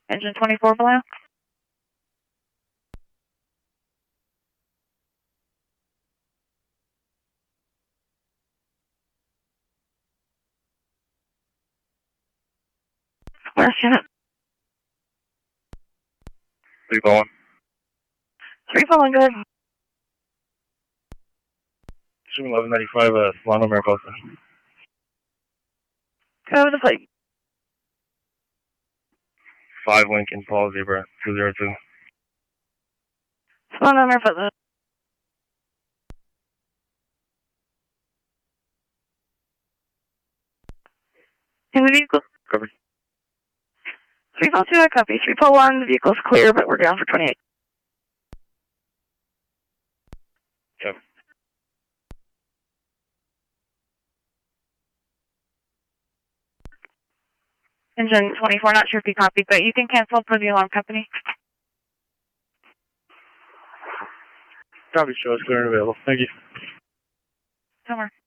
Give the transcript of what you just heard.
Engine 24 below. Where's unit? 3 Fallen. 3 Fallen, good. 1195, Solano, Mariposa. Go over the plate. 5 Lincoln, Paul Zebra, 202. Solano, Mariposa. In the vehicle. Covered. 342, I copy. 341, the vehicle's clear, but we're down for 28. Yep. Engine 24, not sure if you copied, but you can cancel for the alarm company. Copy, show is clear and available. Thank you. Somewhere.